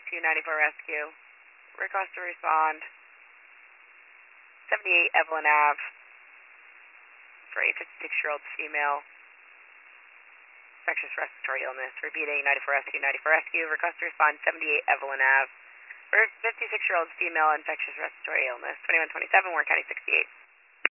to 94 Rescue. Request to respond. 78 Evelyn Ave for a 56-year-old female. Infectious respiratory illness. Repeating, 94 Rescue, 94 Rescue. Request to respond, 78 Evelyn Ave for a 56-year-old female infectious respiratory illness. 2127, Warren County 68.